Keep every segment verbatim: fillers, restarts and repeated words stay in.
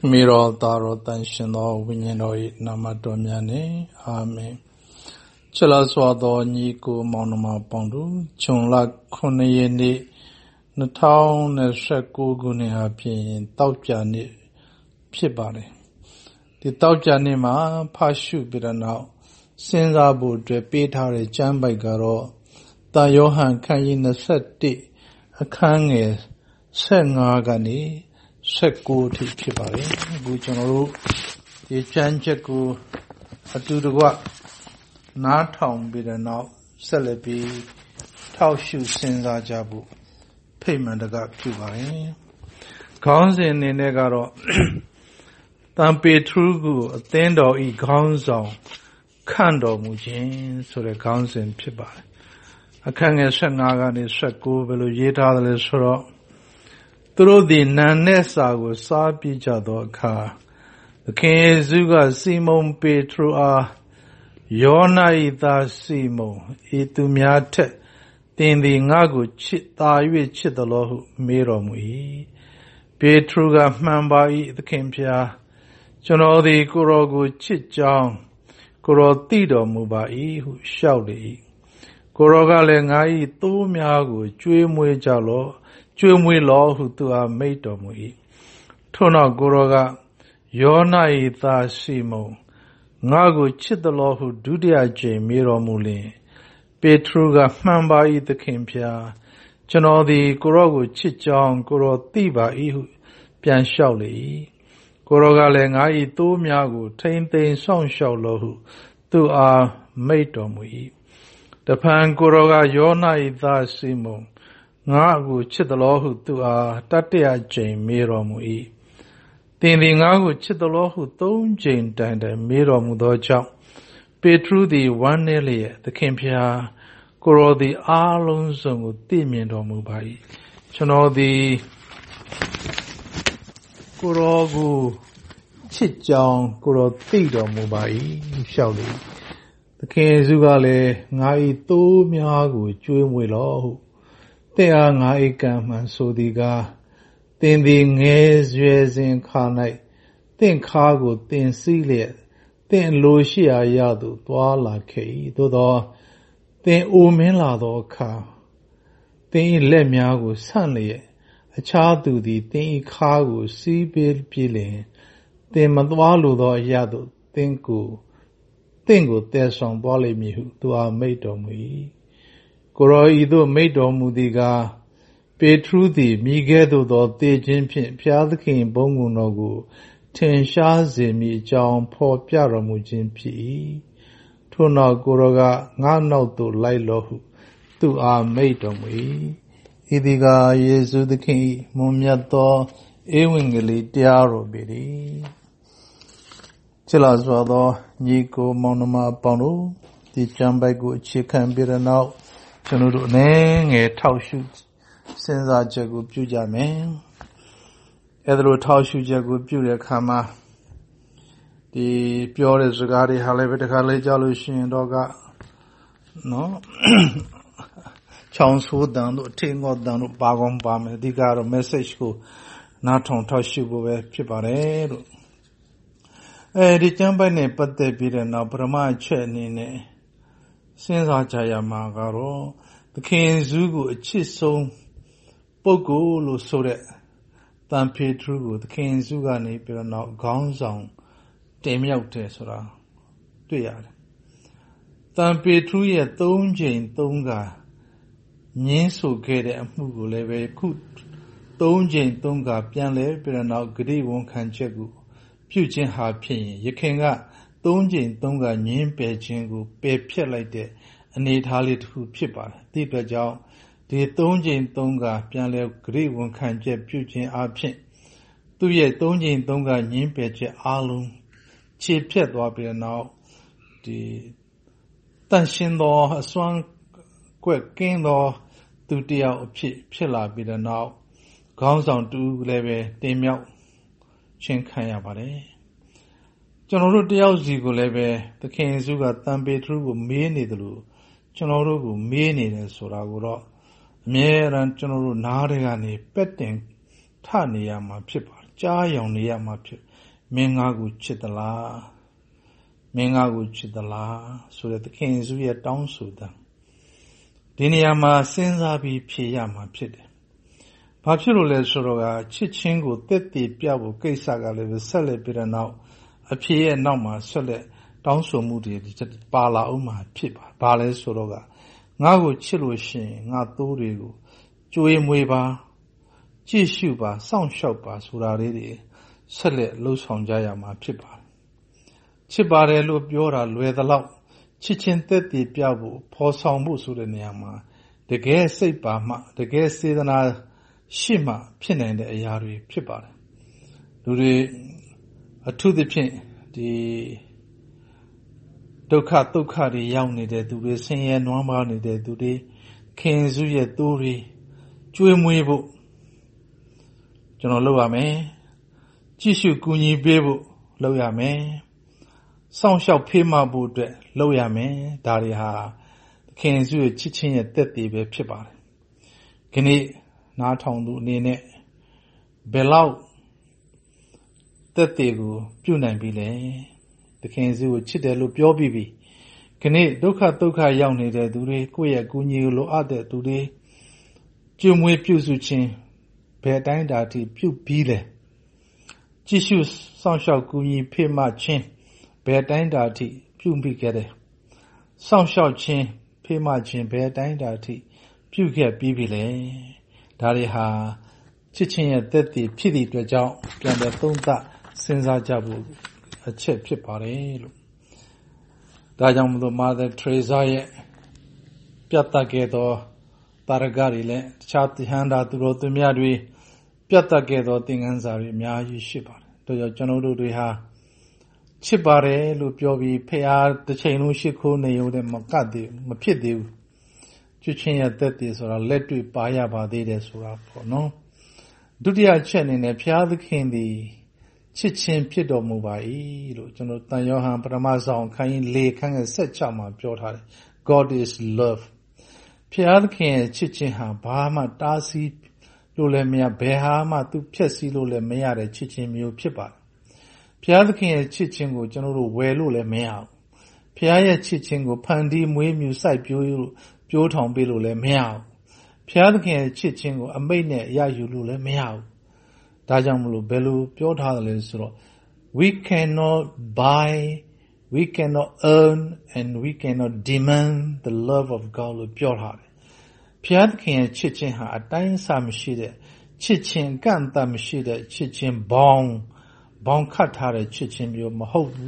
Miro Daro Tanshino Winino Namadomiane, Amen. Chilaswado Niku Monoma Pondu, Chunla Kunayeni, Natao Neshaku Guni Happy, Taujani Pibari. The Taujanima Pashu Bidanao, Sinzabu Drepitari Jambai Garo, Da Johan Kayin Seti, a Kange, Sengagani, Sekuti Pibari, Gujanuru, the Janjaku, Atudua, Natom Bidanao, Celebi, Taushu Sinza Jabu, Payment of that Pibari. Gonzin in Negaro, Tampe Trugu, Tendo E Gonzo, Kando Mujin, so the Gonzin Pibari. A Kanga Sangagani Saku, Velujita the Soro. Through the Nanesa was Sabi Jadoka. The King Zuga Simon Petrua, Yona Ida Simo, Itumiate, Then the Nago Chita Chitalo Miromui, Petruga Mamba the Kempia, Jono the Kurogu Chitjang, Kuro Tido Mubai, who shouted. Kuroga Lengai, Tumiago, Juimwe Jalo, Juimwe law who to a mate of me. Tona Goroga, Yona Ita Simo, Nago Chitalo who do the J Miromuli, Petruga Mamba the Kempia, Jono the Kurogu Chitjang, Kuro Tiba Ihu, Pian Shauli, Kuroga Lengai, Tumiago, Tain Tain Song Shaulohu, to a mate of me. The Pangoroga Yona Ida Simo, Nago Chitalohu to a Tatia Jane Miromui. Then the Nago Chitalohu Tom Jane Danda Miromudoja, Petru the one nearly the Kempia, Goro the Alonso Timian Mubai. Chano the Gorogu Chitjang Goro Tido Mubai, Shauli. The King Zugale, Ngai to Miagu, Juim Willow. They are Ngai Gaman Sodiga. Then the Nes Resin Carnate. Then Cargo, then Celia. Then Lucia Yadu, Dwala Kay, Dodo. Then Umelado Car. Then Lemiagu, Sunley. A child do the then Cargo, Sea Bill Pilling. Then Madwalu Yadu, then go. Tengo Tesson Bolemihu to our mate of me. Goro Ido mate of Mudiga, Petrudi, Migedo do de Jimpin, Piadkin Bongunogu, Ten Shazimi, John Paul Piaramujin P. Tuna Goroga, Nano to Lailohu, to our mate of me. Idiga Yesu the King, Mumiato, Ewingly Diaro Bidi. Chilazwado, Nico Monoma Bono, the Jambago chicken beer now, Chanudu Nang, a tau shoot, since I jagu puja man. Edro tau shoot jagu puja kama. The pure is regarding Halevita Jalushin doga. No? Chance food down to tingle down to Bagom Bam, the got a message go, not on tau shoot over Pipare. Eh, the Jambane put the beer now, Brahma Chenine. Since I Jaya Magaro, the King Zugu, a chiso, Bogo, Lusore, Dan Petru, the King Zugani, but not Gonzong, Demiote Sora. Do ya? Dan Petru yet don't Jane Donga. Ninso get a Muguleve could. Don't Jane Donga, Pianle, but not Gri won't can chegu. Pugin Harpin, you can got don't Jane Donga, Nin Pejingu, Be Pier like that, and need Harley to Pipa, deeper jaw. The don't Jane Donga, Pianle, Gri won't can jet Pugin Harpin. Do ye don't Jane Donga, Nin Peje Alum, Chip Piet Wabby now. The Dancing law, a swan quick game law, do deal Pilla be the now. Goes on to leve, Demio. Chen Kaya Bade. General Dialzigo leve, the King Zuga Tambe Trugu Mini the Lu, General Mini and Soraguro, Mere and General Narigani, Petting Taniama Pipal. ကြားယောင်နေရမှာဖြစ်မင်းငါကိုချစ်သလားမင်းငါကိုချစ်သလားဆိုတဲ့သခင်ယေရှုရဲ့တောင်းဆိုတာဒီနေရာမှာစဉ်းစားပြီးဖြေရမှာဖြစ်တယ်။ဘာဖြစ်လို့လဲဆိုတော့ကချစ်ချင်းကိုတက်တည်ပြဖို့ကိစ္စကလည်းဆက်လက်ပြီးတဲ့နောက်အဖြေရဲ့နောက်မှာဆက်လက်တောင်းဆိုမှုတွေပါလာအောင်မှာဖြစ်ပါ။ဘာလဲဆိုတော့ကငါ့ကိုချစ်လို့ရှိရင်ငါသိုးတွေကိုကြွေးမွေးပါကြည့်ရှုပါစောင့်ရှောက်ပါဆိုတာလေးတွေဆက်လက်လှုပ်ဆောင်ကြရမှာဖြစ်ပါတယ်။ချစ်ပါတယ်လို့ပြောတာလွယ်သလောက်ချစ်ချင်းသက်တည်ပြဖို့ဖော်ဆောင်ဖို့ဆိုတဲ့နေရာမှာတကယ်စိတ်ပါမှတကယ်စေတနာရှိမှဖြစ်နိုင်တဲ့အရာတွေဖြစ်ပါတယ်။လူတွေအထူးသဖြင့်ဒီဒုက္ခဒုက္ခတွေရောက်နေတဲ့သူတွေဆင်းရဲနွမ်းပါးနေတဲ့သူတွေခင်စုရဲ့တိုးတွေကျွေးမွေးဖို့ကျွန်တော်လုပ်ရမယ်။ကြည့်ရှုကူညီပေးဖို့လုပ်ရမယ်။စောင့်ရှောက်ဖေးမဖို့အတွက်လုပ်ရမယ်။ဒါတွေဟာခင်စုရဲ့ချစ်ချင်းရဲ့တက်တည်ပဲဖြစ်ပါတယ်။ဒီနေ့နားထောင်သူအနေနဲ့ဘယ်လောက်တက်တည်ကိုပြုနိုင်ပြီလဲ။သခင်စုကိုချစ်တယ်လို့ပြောပြီးပြီ။ဒီနေ့ဒုက္ခဒုက္ခရောက်နေတဲ့သူတွေကိုယ့်ရဲ့ကူညီလိုအပ်တဲ့သူတွေကျွေးမွေးပြုစုခြင်းဘယ်တိုင်းတာထိပြုပြီးလဲကြည့်ရှုစောင့်ရှောက်ကူညီဖေးမခြင်းဘယ်တိုင်းတာထိပြုပြီးခဲ့တယ်စောင့်ရှောက်ခြင်းဖေးမခြင်းဘယ်တိုင်းတာထိပြုခဲ့ပြီးပြီလဲဒါတွေဟာချစ်ချင်းရဲ့သက်တည်ဖြစ်သည့်အတွက်ကြောင့်ပြန်လည်သုံးသပ်စဉ်းစားကြဖို့အချက်ဖြစ်ပါတယ်လို့ဒါကြောင့်မလို့မာသာထရေဇာရဲ့ပြတ်တက်ခဲ့သောတာရကတွေလည်းတခြားသဟန္တာသူတော်သူများတွေပြတ်တက်ခဲ့သောသင်ခန်းစာတွေအများကြီးရှိပါတယ်ဒါကြောင့်ကျွန်တော်တို့တွေဟာချစ်ပါတယ်လို့ပြောပြီးဖျားတစ်ချိန်လုံးရှိခိုးနေရုံနဲ့မကတ်သေးမဖြစ်သေးဘူးချစ်ချင်းရဲ့သက်တည်ဆိုတာလက်တွေ့ပါရပါသေးတယ်ဆိုတာပေါ့နော်ဒုတိယချက်အနေနဲ့ဖျားသခင်သည်ချစ်ချင်းဖြစ်တော်မူပါ၏လို့ကျွန်တော်တန်ယောဟန်ပထမဆုံးခန်းကြီး၄ခန်းငယ်၁၆မှာပြောထားတယ် God is love ဖျားသခင်ရဲ့ချစ်ချင်းဟာဘာမှတားဆီးလို့လည်းမရဘယ်ဟာမှသူဖျက်ဆီးလို့လည်းမရတဲ့ချစ်ချင်းမျိုးဖြစ်ပါတယ်ဖျားသခင်ရဲ့ချစ်ချင်းကိုကျွန်တော်တို့ဝယ်လို့လည်းမရဘူးဖျားရဲ့ချစ်ချင်းကိုဖန်တီးမွေးမြူစိုက်ပျိုးပြိုးထောင်ပေးလို့လည်းမရဘူးဖျားသခင်ရဲ့ချစ်ချင်းကိုအမိတ်နဲ့ရယူလို့လည်းမရဘူးဒါကြောင့်မလို့ဘယ်လိုပြောထားတယ်လဲဆိုတော့ we cannot buy we cannot earn and we cannot demand the love of God လို့ပြောထားတယ်ဖျားသခင်ရဲ့ချစ်ချင်းဟာအတိုင်းအဆမရှိတဲ့ချစ်ချင်းကန့်သတ်မရှိတဲ့ချစ်ချင်းဘောင်းဘောင်းခတ်ထားတဲ့ချစ်ချင်းမျိုးမဟုတ်ဘူး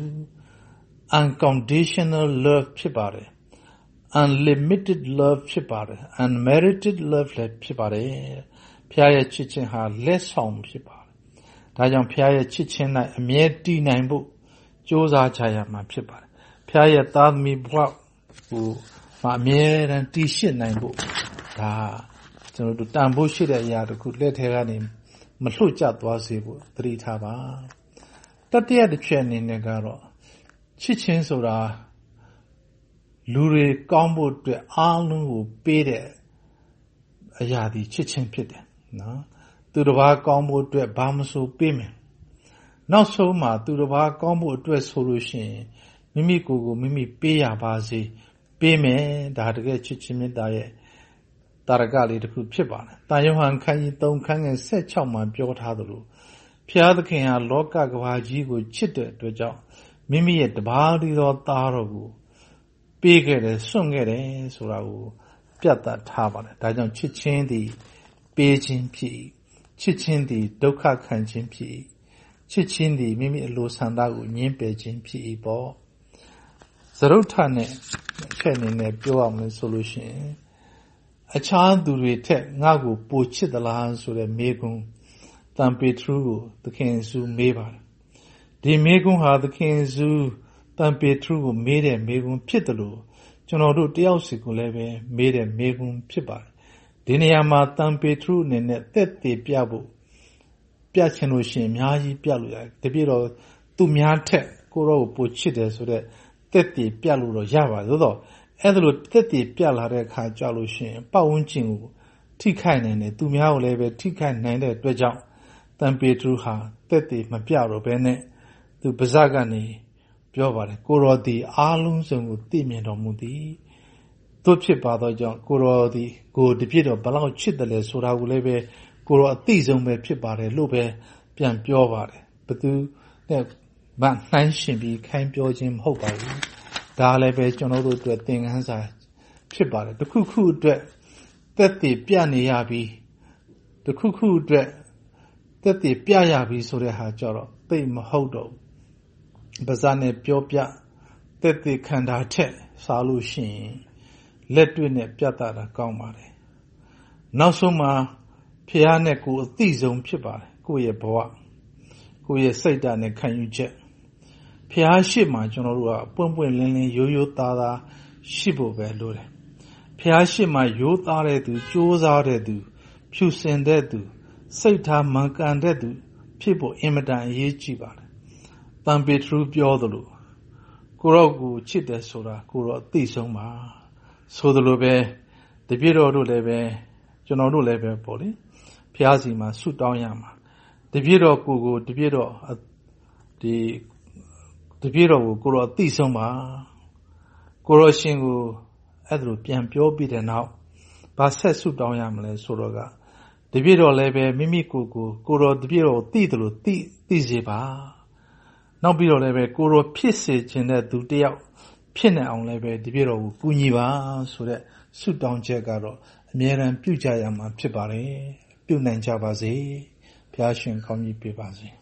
unconditional love ဖြစ်ပါတယ် unlimited love ဖြစ်ပါတယ် unmerited love လည်းဖြစ်ပါတယ်ဖျားရဲ့ချစ်ချင်းဟာလက်ဆောင်ဖြစ်ပါတယ်ဒါကြောင့်ဖျားရဲ့ချစ်ချင်း၌အမြဲတည်နိုင်ဖို့ကြိုးစားကြရမှာဖြစ်ပါတယ်ဖျားရဲ့သားသမီးဘဝကိုအမြဲတမ်းတည်ရှိနိုင်ဖို့ဒါကျွန်တော်တို့တန်ဖို့ရှိတဲ့အရာတခုလက်ထဲကနေမလွတ်ကျသွားစေဖို့သတိထားပါတတိယတစ်ချက်အနေနဲ့ကတော့ချစ်ချင်းဆိုတာလူတွေကောင်းဖို့အတွက်အားလုံးကိုပေးတဲ့အရာဒီချစ်ချင်းဖြစ်တယ်နော်သူတစ်ပါးကောင်းဖို့အတွက်ဘာမဆိုပေးမယ်နောက်ဆုံးမှာသူတစ်ပါးကောင်းဖို့အတွက်ဆိုလို့ရှိရင်မိမိကိုယ်ကိုမိမိပေးရပါစေပေးမယ်ဒါတကယ်ချစ်ချင်းမေတ္တာရဲ့တာရကလေးတစ်ခုဖြစ်ပါတယ်။တာယောဟန်ခန်းကြီး၃ခန်းငယ်၁၆မှာပြောထားသလိုဖျားသခင်ဟာလောကကမ္ဘာကြီးကိုချစ်တဲ့အတွက်ကြောင့်မိမိရဲ့တပါးတည်းသောသားတော်ကိုပေးခဲ့တယ်စွန့်ခဲ့တယ်ဆိုတာကိုပြတ်သားထားပါတယ်။ဒါကြောင့်ချစ်ချင်းသည်ပေးခြင်းဖြစ်ချစ်ချင်းသည်ဒုက္ခခံခြင်းဖြစ်ချစ်ချင်းသည်မိမိအလိုဆန္ဒကိုညှင်းပယ်ခြင်းဖြစ်၏ပေါ့။သရုတ်ထနဲ့အချက်အနေနဲ့ပြောရမယ်ဆိုလို့ရှိရင်အခြားသူတွေထက်ငါ့ကိုပိုချစ်သလားဆိုတဲ့မေးခွန်းတန်ပေထရုကိုသခင်ယေရှုမေးပါတယ်ဒီမေးခွန်းဟာသခင်ယေရှုတန်ပေထရုကိုမေးတဲ့မေးခွန်းဖြစ်တယ်လို့ကျွန်တော်တို့တယောက်စီကိုလည်းပဲမေးတဲ့မေးခွန်းဖြစ်ပါတယ်ဒီနေရာမှာတန်ပေထရုအနေနဲ့သက်သေပြဖို့ပြချင်လို့ရှိရင်အများကြီးပြလို့ရတယ်တပြည့်တော့သူများထက်ကိုရောကိုပိုချစ်တယ်ဆိုတဲ့သက်သေပြလို့တော့ရပါတယ်သို့တော့အဲ့ဒါလိုတက်တည်ပြလာတဲ့အခါကြောက်လို့ရှိရင်ပတ်ဝန်းကျင်ကိုထိခိုက်နိုင်တယ်သူများကိုလည်းပဲထိခိုက်နိုင်တဲ့အတွက်ကြောင့်တန်ပေထရုဟာသက်တည်မပြတော့ဘဲနဲ့သူပါဇက်ကနေပြောပါတယ်ကိုရောသည်အားလုံးစုံကိုသိမြင်တော်မူသည်တို့ဖြစ်ပါသောကြောင့်ကိုရောသည်ကိုတပြည့်တော့ဘလောက်ချစ်တယ်လဲဆိုတာကိုလည်းပဲကိုရောအသိဆုံးပဲဖြစ်ပါတယ်လို့ပဲပြန်ပြောပါတယ်ဘသူနဲ့မနှိုင်းရှင်ပြီးခိုင်းပြောခြင်းမဟုတ်ပါဘူးဒါလည်းပဲကျွန်တော်တို့အတွက်သင်ခန်းစာဖြစ်ပါတယ်တစ်ခုခုအတွက်သက်တည်ပြနေရပြီးတစ်ခုခုအတွက်သက်တည်ပြရပြီးဆိုတဲ့ဟာကြတော့သိမဟုတ်တော့ပါဇာနဲ့ပြောပြသက်တည်ခန္ဓာထက်စားလို့ရှိရင်လက်တွေ့နဲ့ပြသတာကောင်းပါတယ်နောက်ဆုံးမှာဖျားနဲ့ကိုယ်အသိဆုံးဖြစ်ပါတယ်ကိုယ့်ရဲ့ဘဝကိုယ့်ရဲ့စိတ်ဓာတ်နဲ့ခံယူချက်ဖျားရှိမှကျွန်တော်တို့ကပွင့်ပွင့်လင်းလင်းရိုးရိုးသားသားရှိဖို့ပဲလိုတယ်ဖျားရှိမှရိုးသားတဲ့သူကြိုးစားတဲ့သူဖြူစင်တဲ့သူစိတ်ထားမှန်ကန်တဲ့သူဖြစ်ဖို့အင်မတန်အရေးကြီးပါတယ်တန်ပေထရုပြောသလိုကိုရောကိုချစ်တယ်ဆိုတာကိုရောအသိဆုံးပါဆိုသလိုပဲတပြည့်တော်တို့လည်းပဲကျွန်တော်တို့လည်းပဲပေါ့လေဖျားစီမှာဆုတောင်းရမှာတပြည့်တော်ကိုကိုတပြည့်တော်ဒီတပြည့်တော်ကိုကိုရောအသိဆုံးပါကိုရောရှင်ကိုအဲ့ဒါလိုပြန်ပြောပြီးတဲ့နောက်ဘာဆက်ဆုတောင်းရမလဲဆိုတော့ကတပြည့်တော်လည်းပဲမိမိကိုယ်ကိုကိုရောတပြည့်တော်သိတယ်လို့သိသိစေပါနောက်ပြီးတော့လည်းပဲကိုရောဖြစ်စေခြင်းတဲ့သူတယောက်ဖြစ်နေအောင်လည်းပဲတပြည့်တော်ကိုကူညီပါဆိုတဲ့ဆုတောင်းချက်ကတော့အမြဲတမ်းပြုကြရမှာဖြစ်ပါတယ်ပြုနိုင်ကြပါစေဘုရားရှင်ကောင်းကြီးပေးပါစေ